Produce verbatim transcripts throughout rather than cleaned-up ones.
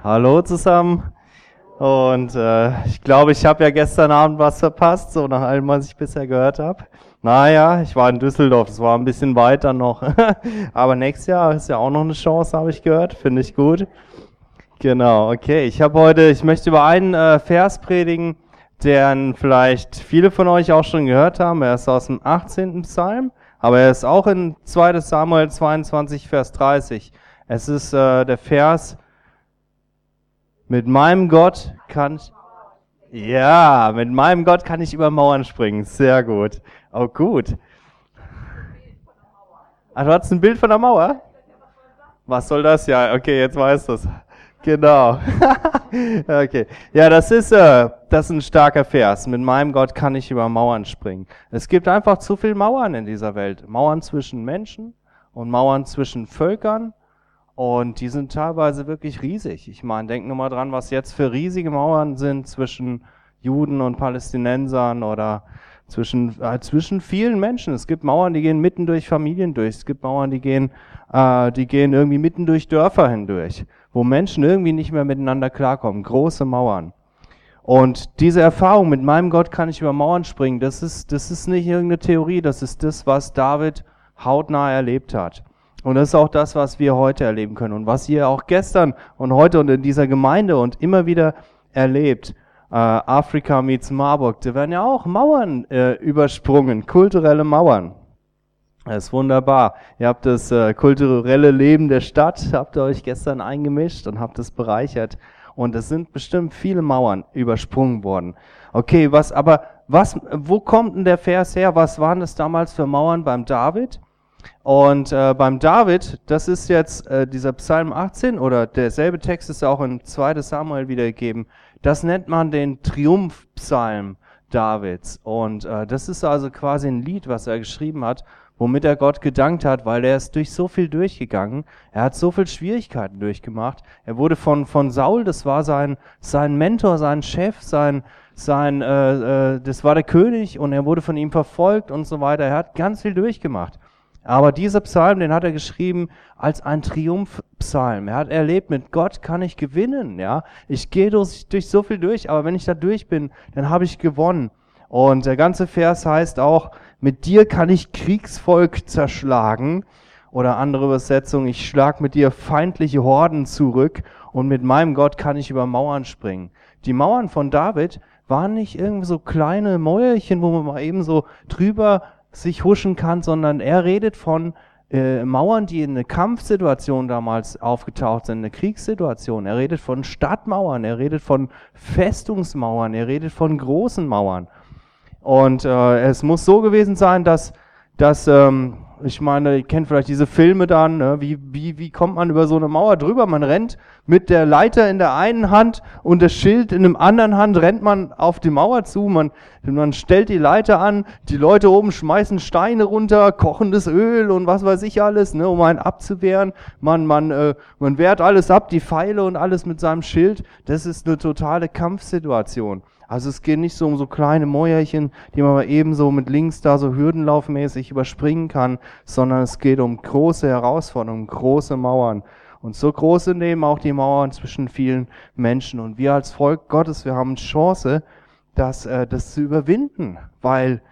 Hallo zusammen. Und äh, ich glaube, ich habe ja gestern Abend was verpasst, so nach allem, was ich bisher gehört habe. Naja, ich war in Düsseldorf, das war ein bisschen weiter noch. Aber nächstes Jahr ist ja auch noch eine Chance, habe ich gehört. Finde ich gut. Genau, okay. Ich habe heute, ich möchte über einen äh, Vers predigen, den vielleicht viele von euch auch schon gehört haben. Er ist aus dem achtzehnten Psalm, aber er ist auch in zweiter Samuel zweiundzwanzig, Vers dreißig. Es ist äh, der Vers: Mit meinem Gott kann ich, ja, mit meinem Gott kann ich über Mauern springen. Sehr gut. Oh, gut. Ah, du hast ein Bild von der Mauer? Was soll das? Ja, okay, jetzt weißt du es. Genau. Okay. Ja, das ist, äh, das ist ein starker Vers. Mit meinem Gott kann ich über Mauern springen. Es gibt einfach zu viele Mauern in dieser Welt. Mauern zwischen Menschen und Mauern zwischen Völkern. Und die sind teilweise wirklich riesig. Ich meine, denk nur mal dran, was jetzt für riesige Mauern sind zwischen Juden und Palästinensern oder zwischen, äh, zwischen vielen Menschen. Es gibt Mauern, die gehen mitten durch Familien durch. Es gibt Mauern, die gehen, äh, die gehen irgendwie mitten durch Dörfer hindurch, wo Menschen irgendwie nicht mehr miteinander klarkommen. Große Mauern. Und diese Erfahrung, mit meinem Gott kann ich über Mauern springen, das ist, das ist nicht irgendeine Theorie, das ist das, was David hautnah erlebt hat. Und das ist auch das, was wir heute erleben können und was ihr auch gestern und heute und in dieser Gemeinde und immer wieder erlebt. Äh, Afrika meets Marburg, da werden ja auch Mauern äh, übersprungen, kulturelle Mauern. Das ist wunderbar. Ihr habt das äh, kulturelle Leben der Stadt, habt ihr euch gestern eingemischt und habt es bereichert. Und es sind bestimmt viele Mauern übersprungen worden. Okay, was, aber was, wo kommt denn der Vers her? Was waren das damals für Mauern beim David? Und äh, beim David, das ist jetzt äh, dieser Psalm achtzehn, oder derselbe Text ist auch in zweiter Samuel wiedergegeben, das nennt man den Triumphpsalm Davids. Und äh, das ist also quasi ein Lied, was er geschrieben hat, womit er Gott gedankt hat, weil er ist durch so viel durchgegangen, er hat so viel Schwierigkeiten durchgemacht, er wurde von von Saul, das war sein sein Mentor, sein Chef, sein sein äh, äh, das war der König, und er wurde von ihm verfolgt und so weiter, er hat ganz viel durchgemacht. Aber dieser Psalm, den hat er geschrieben als ein Triumphpsalm. Er hat erlebt, mit Gott kann ich gewinnen, ja. Ich gehe durch, durch so viel durch, aber wenn ich da durch bin, dann habe ich gewonnen. Und der ganze Vers heißt auch: Mit dir kann ich Kriegsvolk zerschlagen. Oder andere Übersetzung: Ich schlag mit dir feindliche Horden zurück, und mit meinem Gott kann ich über Mauern springen. Die Mauern von David waren nicht irgendwie so kleine Mäuerchen, wo man mal eben so drüber sich huschen kann, sondern er redet von äh, Mauern, die in einer Kampfsituation damals aufgetaucht sind, in einer Kriegssituation. Er redet von Stadtmauern, er redet von Festungsmauern, er redet von großen Mauern. Und äh, es muss so gewesen sein, dass, dass ähm, ich meine, ihr kennt vielleicht diese Filme dann, ne? wie, wie, wie kommt man über so eine Mauer drüber? Man rennt mit der Leiter in der einen Hand und das Schild in der anderen Hand, rennt man auf die Mauer zu, man, man stellt die Leiter an, die Leute oben schmeißen Steine runter, kochendes Öl und was weiß ich alles, ne, um einen abzuwehren. Man, man, äh, man wehrt alles ab, die Pfeile und alles mit seinem Schild. Das ist eine totale Kampfsituation. Also es geht nicht so um so kleine Mäuerchen, die man mal eben so mit links da so hürdenlaufmäßig überspringen kann, sondern es geht um große Herausforderungen, große Mauern. Und so groß sind eben auch die Mauern zwischen vielen Menschen. Und wir als Volk Gottes, wir haben Chance, das, äh, das zu überwinden, weil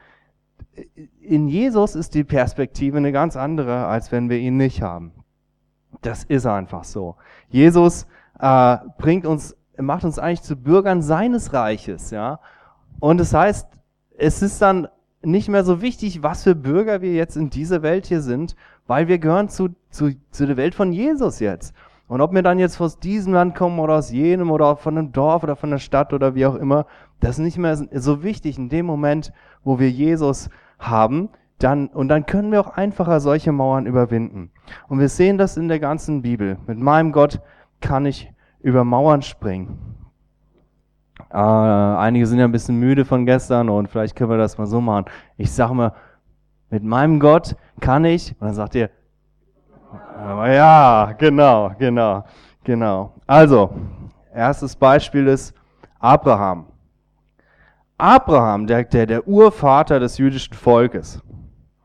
in Jesus ist die Perspektive eine ganz andere, als wenn wir ihn nicht haben. Das ist einfach so. Jesus äh, bringt uns macht uns eigentlich zu Bürgern seines Reiches, ja. Und das heißt, es ist dann nicht mehr so wichtig, was für Bürger wir jetzt in dieser Welt hier sind, weil wir gehören zu, zu, zu der Welt von Jesus jetzt. Und ob wir dann jetzt aus diesem Land kommen oder aus jenem oder von einem Dorf oder von der Stadt oder wie auch immer, das ist nicht mehr so wichtig in dem Moment, wo wir Jesus haben. Dann, und dann können wir auch einfacher solche Mauern überwinden. Und wir sehen das in der ganzen Bibel. Mit meinem Gott kann ich über Mauern springen. Äh, einige sind ja ein bisschen müde von gestern und vielleicht können wir das mal so machen. Ich sage mal, mit meinem Gott kann ich, und dann sagt ihr, aber ja, genau, genau, genau. Also, erstes Beispiel ist Abraham. Abraham, der, der, der Urvater des jüdischen Volkes,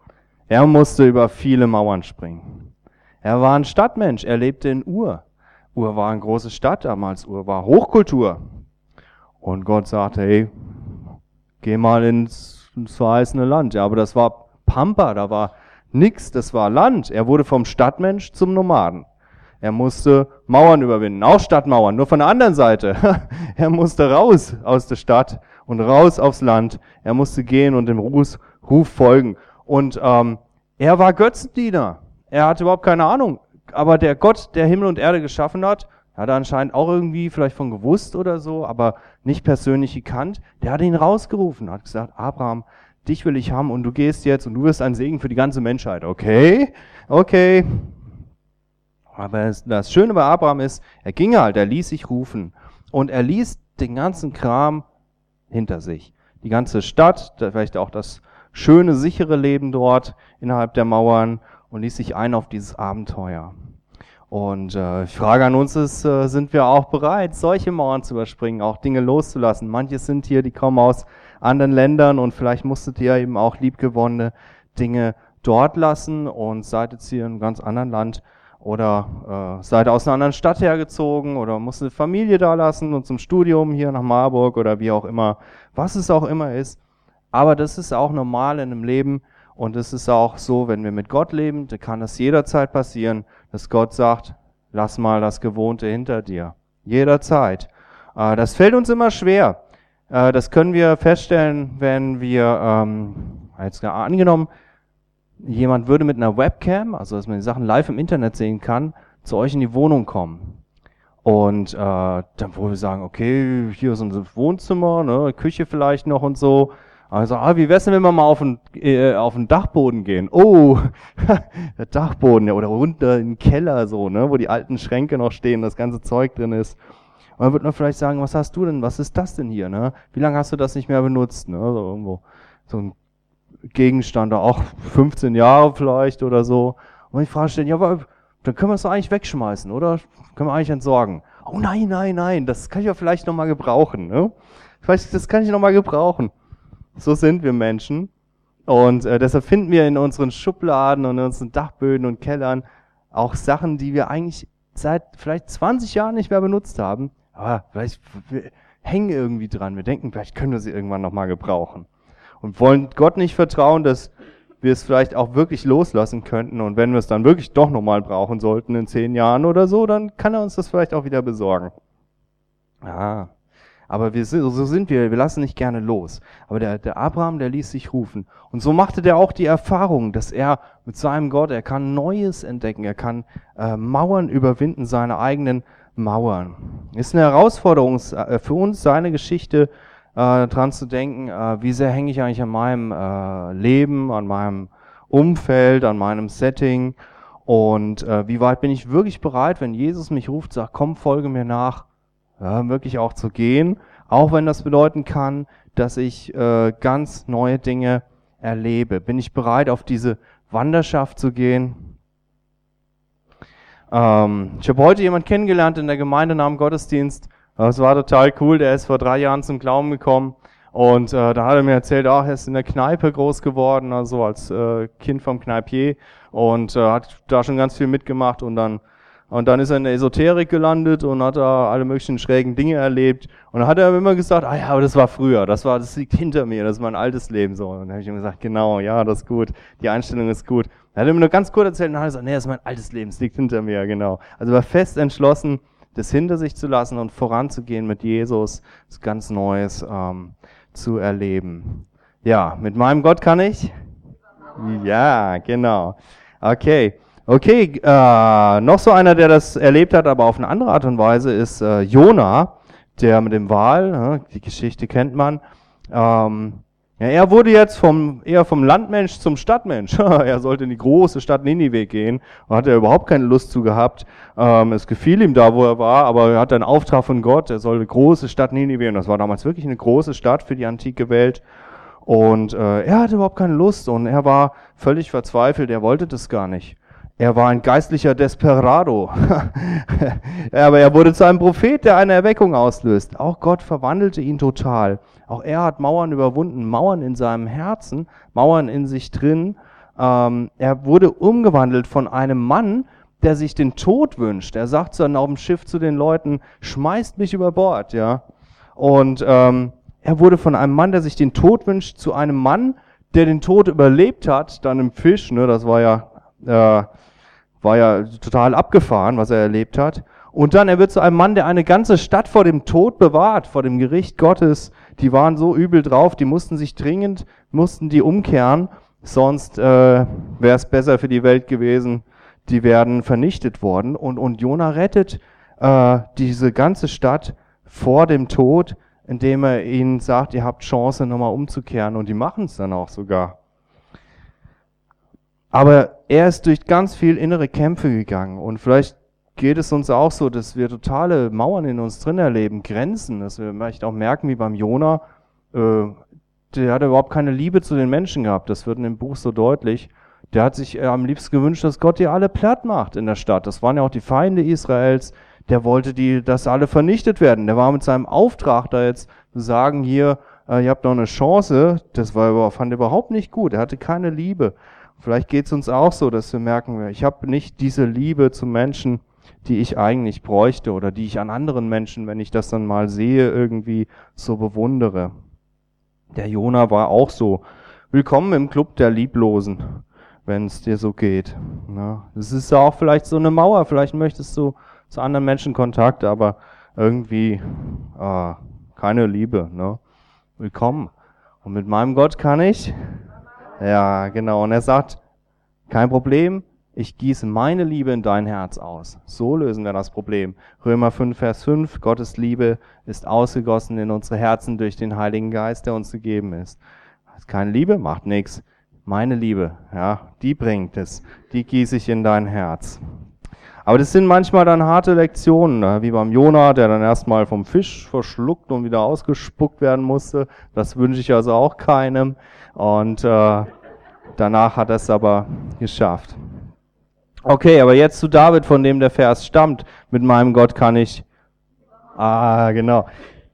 er musste über viele Mauern springen. Er war ein Stadtmensch, er lebte in Ur. Ur war eine große Stadt damals, Ur war Hochkultur. Und Gott sagte, hey, geh mal ins, ins verheißene Land. Ja, aber das war Pampa, da war nix, das war Land. Er wurde vom Stadtmensch zum Nomaden. Er musste Mauern überwinden, auch Stadtmauern, nur von der anderen Seite. Er musste raus aus der Stadt und raus aufs Land. Er musste gehen und dem Ruf, Ruf folgen. Und ähm, er war Götzendiener. Er hatte überhaupt keine Ahnung. Aber der Gott, der Himmel und Erde geschaffen hat, hat er anscheinend auch irgendwie vielleicht von gewusst oder so, aber nicht persönlich gekannt. Der hat ihn rausgerufen, hat gesagt, Abraham, dich will ich haben und du gehst jetzt und du wirst ein Segen für die ganze Menschheit. Okay, okay. Aber das Schöne bei Abraham ist, er ging halt, er ließ sich rufen und er ließ den ganzen Kram hinter sich. Die ganze Stadt, vielleicht auch das schöne, sichere Leben dort innerhalb der Mauern und ließ sich ein auf dieses Abenteuer. Und äh, die Frage an uns ist, äh, sind wir auch bereit, solche Mauern zu überspringen, auch Dinge loszulassen? Manche sind hier, die kommen aus anderen Ländern und vielleicht musstet ihr eben auch liebgewonnene Dinge dort lassen und seid jetzt hier in einem ganz anderen Land oder äh, seid aus einer anderen Stadt hergezogen oder musstet Familie da lassen und zum Studium hier nach Marburg oder wie auch immer, was es auch immer ist. Aber das ist auch normal in einem Leben und es ist auch so, wenn wir mit Gott leben, dann kann es jederzeit passieren, dass Gott sagt, lass mal das Gewohnte hinter dir. Jederzeit. Äh, das fällt uns immer schwer. Äh, das können wir feststellen, wenn wir, ähm, jetzt angenommen, jemand würde mit einer Webcam, also dass man die Sachen live im Internet sehen kann, zu euch in die Wohnung kommen. Und äh, dann wollen wir sagen, okay, hier ist unser Wohnzimmer, ne, Küche vielleicht noch und so. Also, ah, wie wär's denn, wenn wir mal auf den, äh, auf den Dachboden gehen? Oh, der Dachboden, ja, oder runter in den Keller so, ne, wo die alten Schränke noch stehen, das ganze Zeug drin ist. Und dann wird man vielleicht sagen, was hast du denn, was ist das denn hier, ne? Wie lange hast du das nicht mehr benutzt, ne? So irgendwo, so ein Gegenstand, da auch fünfzehn Jahre vielleicht oder so. Und ich frage stellen, ja, aber dann können wir es doch eigentlich wegschmeißen, oder? Können wir eigentlich entsorgen? Oh nein, nein, nein, das kann ich ja vielleicht nochmal gebrauchen, ne? Vielleicht, das kann ich nochmal gebrauchen. So sind wir Menschen. Und äh, deshalb finden wir in unseren Schubladen und in unseren Dachböden und Kellern auch Sachen, die wir eigentlich seit vielleicht zwanzig Jahren nicht mehr benutzt haben. Aber vielleicht wir hängen irgendwie dran. Wir denken, vielleicht können wir sie irgendwann nochmal gebrauchen. Und wollen Gott nicht vertrauen, dass wir es vielleicht auch wirklich loslassen könnten. Und wenn wir es dann wirklich doch nochmal brauchen sollten in zehn Jahren oder so, dann kann er uns das vielleicht auch wieder besorgen. Ja, aber wir sind, so sind wir, wir lassen nicht gerne los. Aber der, der Abraham, der ließ sich rufen. Und so machte der auch die Erfahrung, dass er mit seinem Gott, er kann Neues entdecken, er kann äh, Mauern überwinden, seine eigenen Mauern. Ist eine Herausforderung äh, für uns, seine Geschichte Äh, dran zu denken, äh, wie sehr hänge ich eigentlich an meinem äh, Leben, an meinem Umfeld, an meinem Setting und äh, wie weit bin ich wirklich bereit, wenn Jesus mich ruft, sagt, komm, folge mir nach, ja, wirklich auch zu gehen, auch wenn das bedeuten kann, dass ich äh, ganz neue Dinge erlebe. Bin ich bereit, auf diese Wanderschaft zu gehen? Ähm, ich habe heute jemanden kennengelernt in der Gemeinde nach dem Gottesdienst. Das war total cool, der ist vor drei Jahren zum Glauben gekommen und äh, da hat er mir erzählt, ach, er ist in der Kneipe groß geworden, also als äh, Kind vom Kneipier und äh, hat da schon ganz viel mitgemacht und dann und dann ist er in der Esoterik gelandet und hat da alle möglichen schrägen Dinge erlebt und dann hat er immer gesagt, ah ja, aber das war früher, das war, das liegt hinter mir, das ist mein altes Leben so. Und dann habe ich ihm gesagt, genau, ja, das ist gut, die Einstellung ist gut. Dann hat er mir nur ganz kurz erzählt und dann hat er gesagt, nee, das ist mein altes Leben, es liegt hinter mir, genau. Also war fest entschlossen, das hinter sich zu lassen und voranzugehen mit Jesus, das ganz Neues ähm, zu erleben. Ja, mit meinem Gott kann ich? Ja, genau. Okay, okay. Äh, noch so einer, der das erlebt hat, aber auf eine andere Art und Weise, ist äh, Jona, der mit dem Wal. Äh, die Geschichte kennt man. Ähm, ja, er wurde jetzt vom, eher vom Landmensch zum Stadtmensch. Er sollte in die große Stadt Ninive gehen und hat er überhaupt keine Lust zu gehabt. Ähm, es gefiel ihm da, wo er war, aber er hatte einen Auftrag von Gott, er sollte große Stadt Ninive, und das war damals wirklich eine große Stadt für die antike Welt. Und äh, er hatte überhaupt keine Lust und er war völlig verzweifelt, er wollte das gar nicht. Er war ein geistlicher Desperado. Aber er wurde zu einem Prophet, der eine Erweckung auslöst. Auch Gott verwandelte ihn total. Auch er hat Mauern überwunden, Mauern in seinem Herzen, Mauern in sich drin. Ähm, er wurde umgewandelt von einem Mann, der sich den Tod wünscht. Er sagt dann auf dem Schiff zu den Leuten, schmeißt mich über Bord, ja. Und ähm, er wurde von einem Mann, der sich den Tod wünscht, zu einem Mann, der den Tod überlebt hat, dann im Fisch, ne, das war ja, äh, war ja total abgefahren, was er erlebt hat. Und dann, er wird zu einem Mann, der eine ganze Stadt vor dem Tod bewahrt, vor dem Gericht Gottes. Die waren so übel drauf, die mussten sich dringend, mussten die umkehren, sonst äh, wäre es besser für die Welt gewesen, die werden vernichtet worden. Und, und Jona rettet äh, diese ganze Stadt vor dem Tod, indem er ihnen sagt, ihr habt Chance, nochmal umzukehren. Und die machen es dann auch sogar. Aber er ist durch ganz viel innere Kämpfe gegangen. Und vielleicht geht es uns auch so, dass wir totale Mauern in uns drin erleben, Grenzen, dass wir vielleicht auch merken, wie beim Jona, äh, der hat überhaupt keine Liebe zu den Menschen gehabt. Das wird in dem Buch so deutlich. Der hat sich äh, am liebsten gewünscht, dass Gott die alle platt macht in der Stadt. Das waren ja auch die Feinde Israels. Der wollte, die, dass alle vernichtet werden. Der war mit seinem Auftrag da jetzt zu sagen, hier, äh, ihr habt noch eine Chance. Das war, fand er überhaupt nicht gut. Er hatte keine Liebe. Vielleicht geht es uns auch so, dass wir merken, ich habe nicht diese Liebe zu Menschen, die ich eigentlich bräuchte oder die ich an anderen Menschen, wenn ich das dann mal sehe, irgendwie so bewundere. Der Jona war auch so. Willkommen im Club der Lieblosen, wenn es dir so geht. Ja, das ist ja auch vielleicht so eine Mauer, vielleicht möchtest du zu anderen Menschen Kontakt, aber irgendwie äh, keine Liebe. Ne? Willkommen. Und mit meinem Gott kann ich? Ja, genau. Und er sagt, kein Problem, ich gieße meine Liebe in dein Herz aus. So lösen wir das Problem. Römer fünf, Vers fünf, Gottes Liebe ist ausgegossen in unsere Herzen durch den Heiligen Geist, der uns gegeben ist. Keine Liebe, macht nichts. Meine Liebe, ja, die bringt es. Die gieße ich in dein Herz. Aber das sind manchmal dann harte Lektionen, ne? Wie beim Jona, der dann erstmal vom Fisch verschluckt und wieder ausgespuckt werden musste. Das wünsche ich also auch keinem. Und äh, danach hat er es aber geschafft. Okay, aber jetzt zu David, von dem der Vers stammt. Mit meinem Gott kann ich... Ah, genau.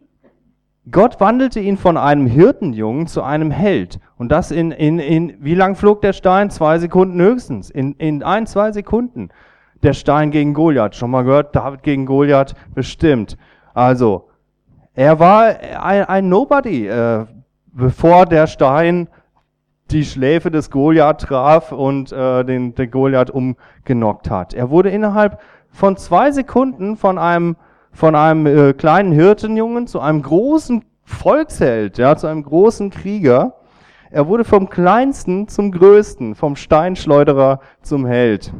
Gott wandelte ihn von einem Hirtenjungen zu einem Held. Und das in, in, in, wie lang flog der Stein? Zwei Sekunden höchstens. In, in ein, zwei Sekunden. Der Stein gegen Goliath. Schon mal gehört? David gegen Goliath? Bestimmt. Also, er war ein, ein Nobody, äh, bevor der Stein die Schläfe des Goliath traf und äh, den, den Goliath umgenockt hat. Er wurde innerhalb von zwei Sekunden von einem, von einem äh, kleinen Hirtenjungen zu einem großen Volksheld, ja, zu einem großen Krieger. Er wurde vom Kleinsten zum Größten, vom Steinschleuderer zum Held.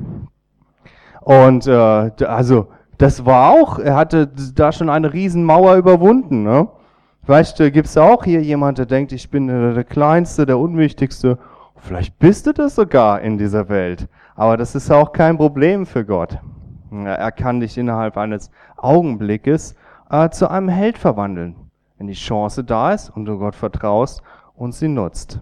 Und äh, also das war auch, er hatte da schon eine Riesenmauer überwunden. Ne? Vielleicht äh, gibt es auch hier jemand, der denkt, ich bin äh, der Kleinste, der Unwichtigste. Vielleicht bist du das sogar in dieser Welt. Aber das ist auch kein Problem für Gott. Er kann dich innerhalb eines Augenblickes äh, zu einem Held verwandeln, wenn die Chance da ist und du Gott vertraust und sie nutzt.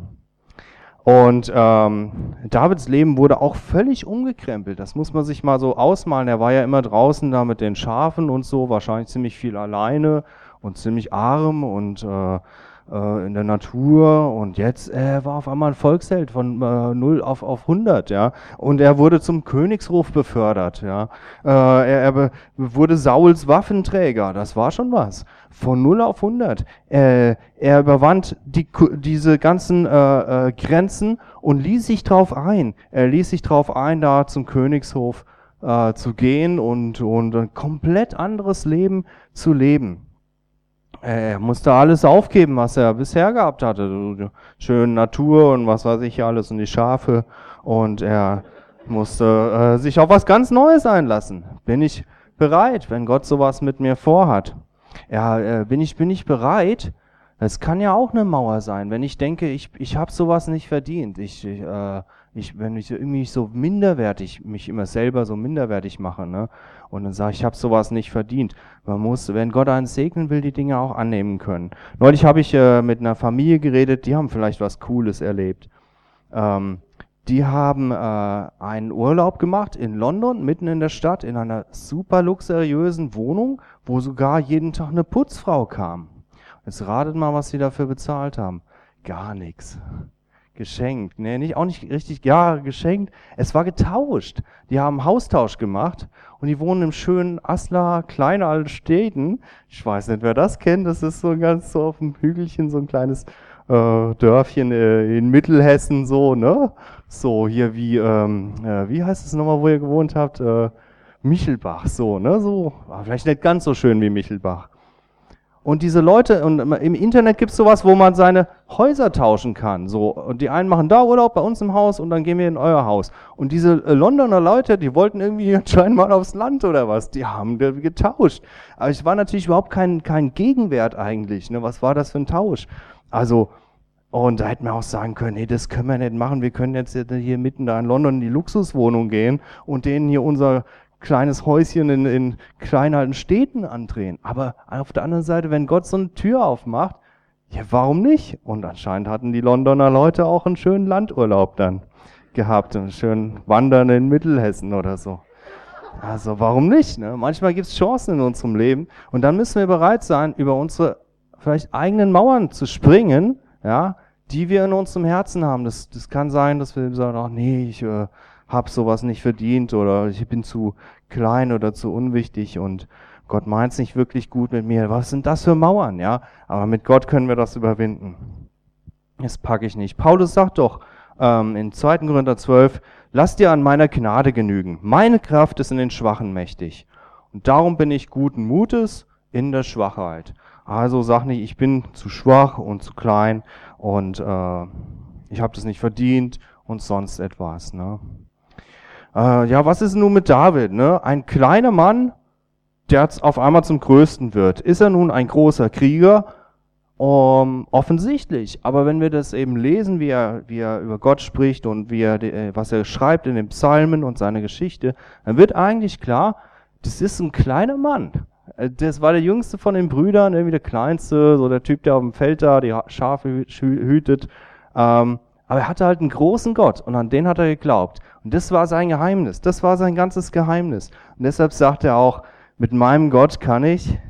Und ähm, Davids Leben wurde auch völlig umgekrempelt. Das muss man sich mal so ausmalen. Er war ja immer draußen da mit den Schafen und so, wahrscheinlich ziemlich viel alleine und ziemlich arm und äh, äh, in der Natur. Und jetzt äh, war auf einmal ein Volksheld von äh, null auf, auf hundert. Ja? Und er wurde zum Königshof befördert. Ja? Äh, er, er wurde Sauls Waffenträger. Das war schon was. Von null auf hundert. Äh, er überwand die, diese ganzen äh, äh, Grenzen und ließ sich drauf ein. Er ließ sich drauf ein, da zum Königshof äh, zu gehen und, und ein komplett anderes Leben zu leben. Er musste alles aufgeben, was er bisher gehabt hatte. Schöne Natur und was weiß ich alles und die Schafe. Und er musste äh, sich auf was ganz Neues einlassen. Bin ich bereit, wenn Gott sowas mit mir vorhat? Ja, äh, bin ich, bin ich bereit? Das kann ja auch eine Mauer sein, wenn ich denke, ich, ich habe sowas nicht verdient. Ich, äh, ich, wenn ich irgendwie so minderwertig, mich immer selber so minderwertig mache, ne? Und dann sage ich, ich habe sowas nicht verdient. Man muss, wenn Gott einen segnen will, die Dinge auch annehmen können. Neulich habe ich äh, mit einer Familie geredet, die haben vielleicht was Cooles erlebt. Ähm, die haben äh, einen Urlaub gemacht in London, mitten in der Stadt, in einer super luxuriösen Wohnung, wo sogar jeden Tag eine Putzfrau kam. Jetzt ratet mal, was sie dafür bezahlt haben. Gar nichts. geschenkt. Nee, nicht, auch nicht richtig, ja, geschenkt. Es war getauscht. Die haben Haustausch gemacht und die wohnen im schönen Aslar, Kleinaltstäden. Ich weiß nicht, wer das kennt. Das ist so ganz so auf dem Hügelchen, so ein kleines äh, Dörfchen äh, in Mittelhessen, so, ne? So, hier wie, ähm, äh, wie heißt es nochmal, wo ihr gewohnt habt? Äh, Michelbach, so, ne? So, aber vielleicht nicht ganz so schön wie Michelbach. Und diese Leute, und im Internet gibt es sowas, wo man seine Häuser tauschen kann. So, und die einen machen da Urlaub bei uns im Haus und dann gehen wir in euer Haus. Und diese äh, Londoner Leute, die wollten irgendwie anscheinend mal aufs Land oder was. Die haben getauscht. Aber es war natürlich überhaupt kein, kein Gegenwert eigentlich. Ne? Was war das für ein Tausch? Also, und da hätten wir auch sagen können, nee, das können wir nicht machen. Wir können jetzt hier mitten da in London in die Luxuswohnung gehen und denen hier unser kleines Häuschen in, in kleinen Städten andrehen. Aber auf der anderen Seite, wenn Gott so eine Tür aufmacht, ja, warum nicht? Und anscheinend hatten die Londoner Leute auch einen schönen Landurlaub dann gehabt, einen schönen Wandern in Mittelhessen oder so. Also warum nicht? Ne? Manchmal gibt es Chancen in unserem Leben und dann müssen wir bereit sein, über unsere vielleicht eigenen Mauern zu springen, ja, die wir in unserem Herzen haben. Das, das kann sein, dass wir sagen, ach nee, ich äh, habe sowas nicht verdient oder ich bin zu klein oder zu unwichtig und Gott meint es nicht wirklich gut mit mir. Was sind das für Mauern, ja? Aber mit Gott können wir das überwinden. Das packe ich nicht. Paulus sagt doch ähm, in zweiten Korinther zwölf, lass dir an meiner Gnade genügen. Meine Kraft ist in den Schwachen mächtig. Und darum bin ich guten Mutes in der Schwachheit. Also sag nicht, ich bin zu schwach und zu klein und äh, ich habe das nicht verdient und sonst etwas, ne? Äh, ja, was ist nun mit David? Ne? Ein kleiner Mann, der jetzt auf einmal zum Größten wird. Ist er nun ein großer Krieger? Um, offensichtlich. Aber wenn wir das eben lesen, wie er, wie er über Gott spricht und wie er, äh, was er schreibt in den Psalmen und seine Geschichte, dann wird eigentlich klar, das ist ein kleiner Mann. Das war der jüngste von den Brüdern, irgendwie der kleinste, so der Typ, der auf dem Feld da die Schafe hütet. Ähm, Aber er hatte halt einen großen Gott und an den hat er geglaubt. Und das war sein Geheimnis. Das war sein ganzes Geheimnis. Und deshalb sagt er auch, mit meinem Gott kann ich.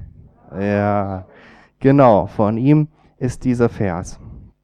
Ja, genau, von ihm ist dieser Vers.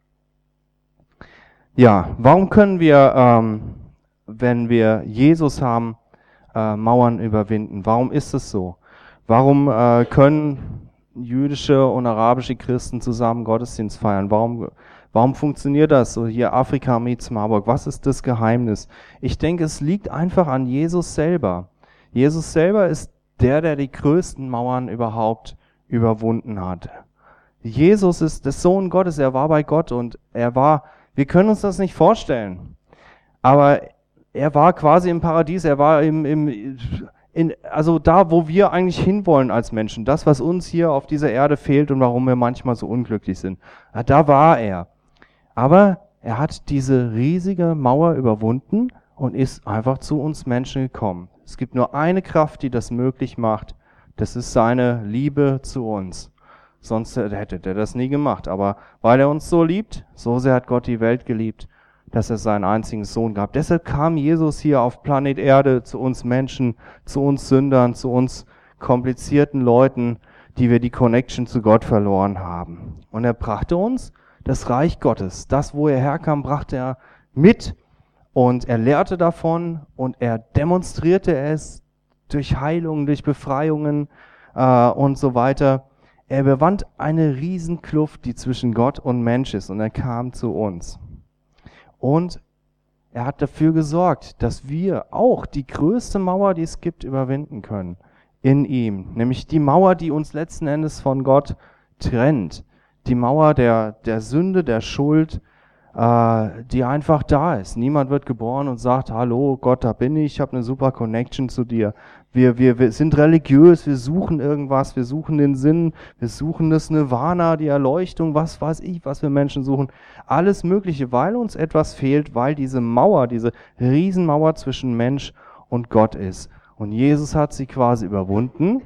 Ja, warum können wir, ähm, wenn wir Jesus haben, äh, Mauern überwinden? Warum ist es so? Warum äh, können jüdische und arabische Christen zusammen Gottesdienst feiern? Warum Warum funktioniert das so hier Afrika meets Marburg? Was ist das Geheimnis? Ich denke, es liegt einfach an Jesus selber. Jesus selber ist der, der die größten Mauern überhaupt überwunden hat. Jesus ist der Sohn Gottes, er war bei Gott und er war, wir können uns das nicht vorstellen, aber er war quasi im Paradies, er war im, im in, also da, wo wir eigentlich hinwollen als Menschen, das, was uns hier auf dieser Erde fehlt und warum wir manchmal so unglücklich sind, da war er. Aber er hat diese riesige Mauer überwunden und ist einfach zu uns Menschen gekommen. Es gibt nur eine Kraft, die das möglich macht. Das ist seine Liebe zu uns. Sonst hätte er das nie gemacht. Aber weil er uns so liebt, so sehr hat Gott die Welt geliebt, dass er seinen einzigen Sohn gab. Deshalb kam Jesus hier auf Planet Erde zu uns Menschen, zu uns Sündern, zu uns komplizierten Leuten, die wir die Connection zu Gott verloren haben. Und er brachte uns das Reich Gottes. Das, wo er herkam, brachte er mit und er lehrte davon und er demonstrierte es durch Heilungen, durch Befreiungen äh, und so weiter. Er überwand eine Riesenkluft, die zwischen Gott und Mensch ist und er kam zu uns. Und er hat dafür gesorgt, dass wir auch die größte Mauer, die es gibt, überwinden können in ihm. Nämlich die Mauer, die uns letzten Endes von Gott trennt. Die Mauer der, der Sünde, der Schuld, äh, die einfach da ist. Niemand wird geboren und sagt, hallo Gott, da bin ich, ich habe eine super Connection zu dir. Wir, wir, wir sind religiös, wir suchen irgendwas, wir suchen den Sinn, wir suchen das Nirvana, die Erleuchtung, was weiß ich, was wir Menschen suchen. Alles Mögliche, weil uns etwas fehlt, weil diese Mauer, diese Riesenmauer zwischen Mensch und Gott ist. Und Jesus hat sie quasi überwunden.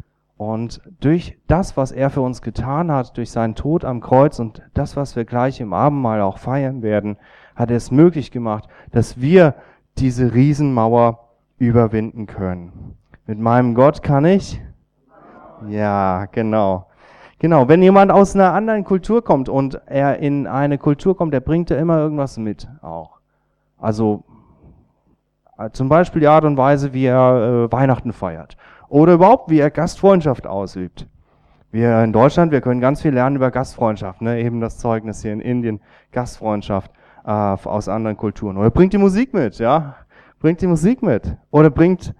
Und durch das, was er für uns getan hat, durch seinen Tod am Kreuz und das, was wir gleich im Abendmahl auch feiern werden, hat er es möglich gemacht, dass wir diese Riesenmauer überwinden können. Mit meinem Gott kann ich? Ja, genau. Genau, wenn jemand aus einer anderen Kultur kommt und er in eine Kultur kommt, der bringt ja immer irgendwas mit auch. Also äh, zum Beispiel die Art und Weise, wie er äh, Weihnachten feiert. Oder überhaupt, wie er Gastfreundschaft ausübt. Wir in Deutschland, wir können ganz viel lernen über Gastfreundschaft, ne? Eben das Zeugnis hier in Indien, Gastfreundschaft äh, aus anderen Kulturen. Oder bringt die Musik mit, ja? Bringt die Musik mit. Oder bringt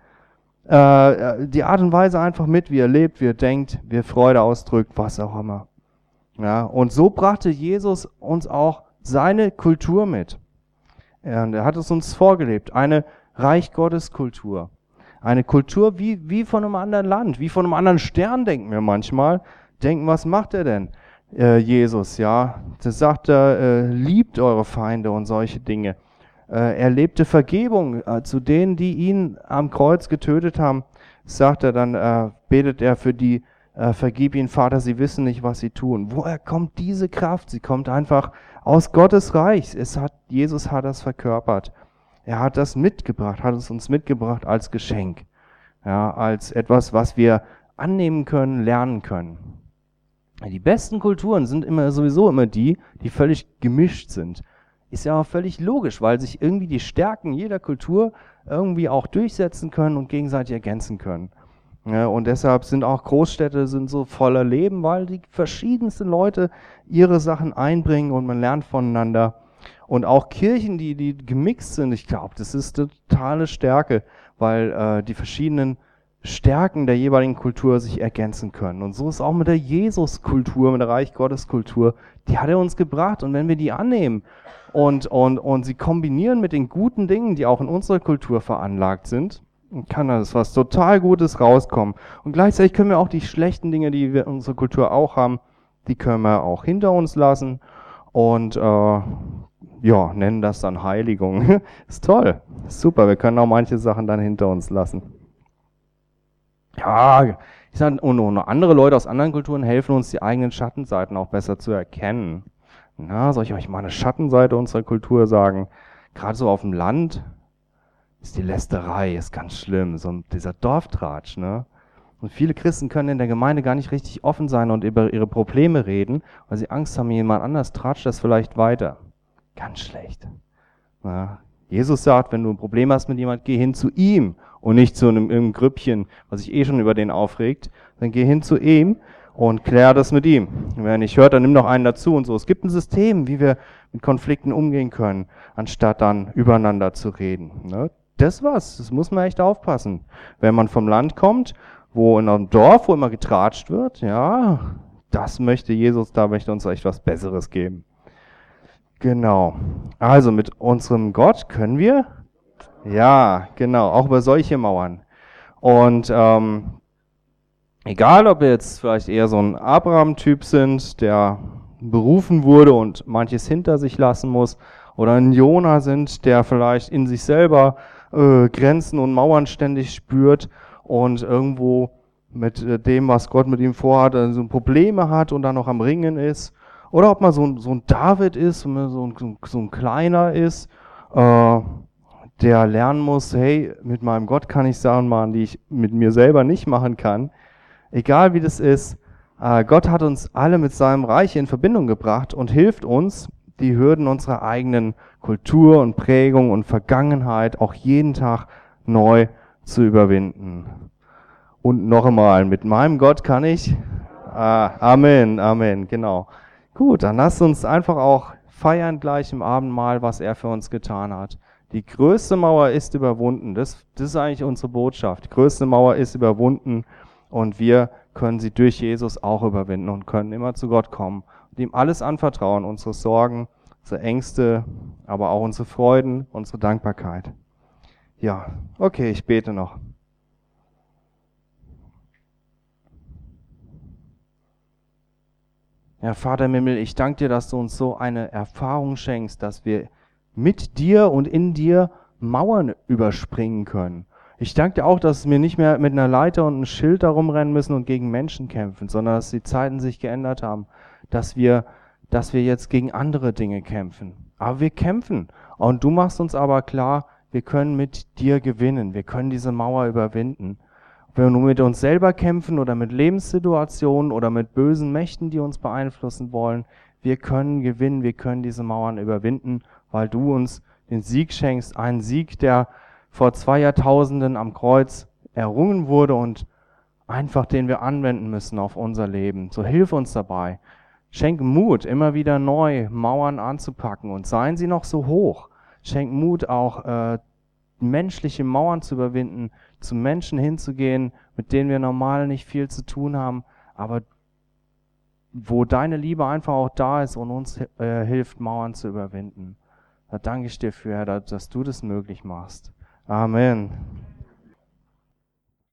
äh, die Art und Weise einfach mit, wie er lebt, wie er denkt, wie er Freude ausdrückt, was auch immer. Ja? Und so brachte Jesus uns auch seine Kultur mit. Und er hat es uns vorgelebt, eine Reich Gottes Kultur. Eine Kultur wie, wie von einem anderen Land, wie von einem anderen Stern, denken wir manchmal. Denken, was macht er denn, äh, Jesus, ja? Das sagt er, äh, liebt eure Feinde und solche Dinge. Äh, er lebte Vergebung äh, zu denen, die ihn am Kreuz getötet haben. Sagt er dann, äh, betet er für die, äh, vergib ihnen, Vater, sie wissen nicht, was sie tun. Woher kommt diese Kraft? Sie kommt einfach aus Gottes Reich. Es hat, Jesus hat das verkörpert. Er hat das mitgebracht, hat es uns mitgebracht als Geschenk, ja, als etwas, was wir annehmen können, lernen können. Die besten Kulturen sind immer sowieso immer die, die völlig gemischt sind. Ist ja auch völlig logisch, weil sich irgendwie die Stärken jeder Kultur irgendwie auch durchsetzen können und gegenseitig ergänzen können. Ja, und deshalb sind auch Großstädte sind so voller Leben, weil die verschiedensten Leute ihre Sachen einbringen und man lernt voneinander. Und auch Kirchen, die, die gemixt sind, ich glaube, das ist eine totale Stärke, weil äh, die verschiedenen Stärken der jeweiligen Kultur sich ergänzen können. Und so ist auch mit der Jesus-Kultur, mit der Reich Gottes-Kultur, die hat er uns gebracht. Und wenn wir die annehmen und, und, und sie kombinieren mit den guten Dingen, die auch in unserer Kultur veranlagt sind, kann das was total Gutes rauskommen. Und gleichzeitig können wir auch die schlechten Dinge, die wir in unserer Kultur auch haben, die können wir auch hinter uns lassen und äh, ja, nennen das dann Heiligung. Ist toll, ist super, wir können auch manche Sachen dann hinter uns lassen. Ja, ich sag, und, und andere Leute aus anderen Kulturen helfen uns, die eigenen Schattenseiten auch besser zu erkennen. Na, soll ich euch mal eine Schattenseite unserer Kultur sagen? Gerade so auf dem Land ist die Lästerei, ist ganz schlimm, so dieser Dorftratsch, ne? Und viele Christen können in der Gemeinde gar nicht richtig offen sein und über ihre Probleme reden, weil sie Angst haben, jemand anders tratscht das vielleicht weiter. Ganz schlecht. Ja. Jesus sagt, wenn du ein Problem hast mit jemandem, geh hin zu ihm und nicht zu einem, einem Grüppchen, was sich eh schon über den aufregt. Dann geh hin zu ihm und klär das mit ihm. Und wenn er nicht hört, dann nimm noch einen dazu und so. Es gibt ein System, wie wir mit Konflikten umgehen können, anstatt dann übereinander zu reden. Ne? Das war's. Das muss man echt aufpassen. Wenn man vom Land kommt, wo in einem Dorf, wo immer getratscht wird, ja, das möchte Jesus, da möchte uns echt was Besseres geben. Genau. Also mit unserem Gott können wir, ja, genau, auch über solche Mauern. Und ähm, egal, ob wir jetzt vielleicht eher so ein Abraham-Typ sind, der berufen wurde und manches hinter sich lassen muss, oder ein Jona sind, der vielleicht in sich selber äh, Grenzen und Mauern ständig spürt und irgendwo mit äh, dem, was Gott mit ihm vorhat, also Probleme hat und dann noch am Ringen ist. Oder ob man so ein, so ein David ist, so ein, so ein Kleiner ist, äh, der lernen muss, hey, mit meinem Gott kann ich Sachen machen, die ich mit mir selber nicht machen kann. Egal wie das ist, äh, Gott hat uns alle mit seinem Reich in Verbindung gebracht und hilft uns, die Hürden unserer eigenen Kultur und Prägung und Vergangenheit auch jeden Tag neu zu überwinden. Und noch einmal, mit meinem Gott kann ich, ah, Amen, Amen, genau. Gut, dann lasst uns einfach auch feiern gleich im Abendmahl, was er für uns getan hat. Die größte Mauer ist überwunden. Das, das ist eigentlich unsere Botschaft. Die größte Mauer ist überwunden und wir können sie durch Jesus auch überwinden und können immer zu Gott kommen und ihm alles anvertrauen, unsere Sorgen, unsere Ängste, aber auch unsere Freuden, unsere Dankbarkeit. Ja, okay, ich bete noch. Ja, Vater im Himmel, ich danke dir, dass du uns so eine Erfahrung schenkst, dass wir mit dir und in dir Mauern überspringen können. Ich danke dir auch, dass wir nicht mehr mit einer Leiter und einem Schild darum rennen müssen und gegen Menschen kämpfen, sondern dass die Zeiten sich geändert haben, dass wir, dass wir jetzt gegen andere Dinge kämpfen. Aber wir kämpfen und du machst uns aber klar, wir können mit dir gewinnen, wir können diese Mauer überwinden. wenn wir mit uns selber kämpfen oder mit Lebenssituationen oder mit bösen Mächten, die uns beeinflussen wollen, wir können gewinnen, wir können diese Mauern überwinden, weil du uns den Sieg schenkst, einen Sieg, der vor zwei Jahrtausenden am Kreuz errungen wurde und einfach den wir anwenden müssen auf unser Leben. So hilf uns dabei. Schenk Mut, immer wieder neu Mauern anzupacken und seien sie noch so hoch. Schenk Mut auch, äh, menschliche Mauern zu überwinden, zu Menschen hinzugehen, mit denen wir normal nicht viel zu tun haben, aber wo deine Liebe einfach auch da ist und uns äh, hilft, Mauern zu überwinden. Da danke ich dir für, Herr, dass du das möglich machst. Amen.